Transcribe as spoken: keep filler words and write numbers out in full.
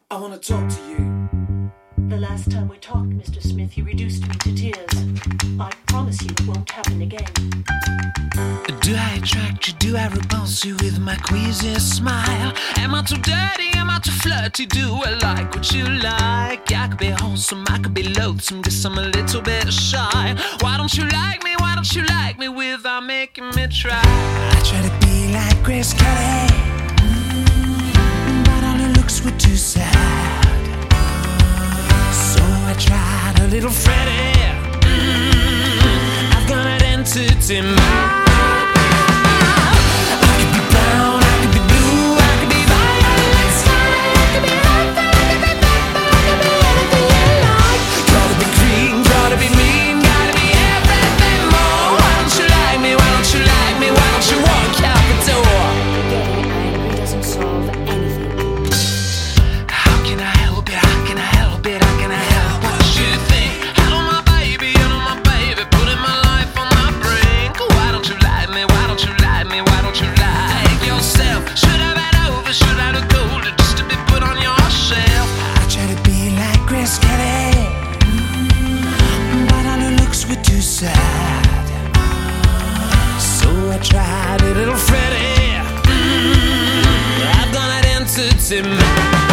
I want to talk to you. The last time we talked, Mister Smith, you reduced me to tears. I promise you it won't happen again. Do I attract you? Do I repulse you with my queasy smile? Am I too dirty? Am I too flirty? Do I like what you like? I could be wholesome, I could be loathsome, guess I'm a little bit shy. Why don't you like me? Why don't you like me without making me try? I try to be like Grace Kelly, mm, but all her looks were too sad. So I tried a little Freddie. Mm, I've got an entity mind. I tried a little Freddie. Mm, I've gone out into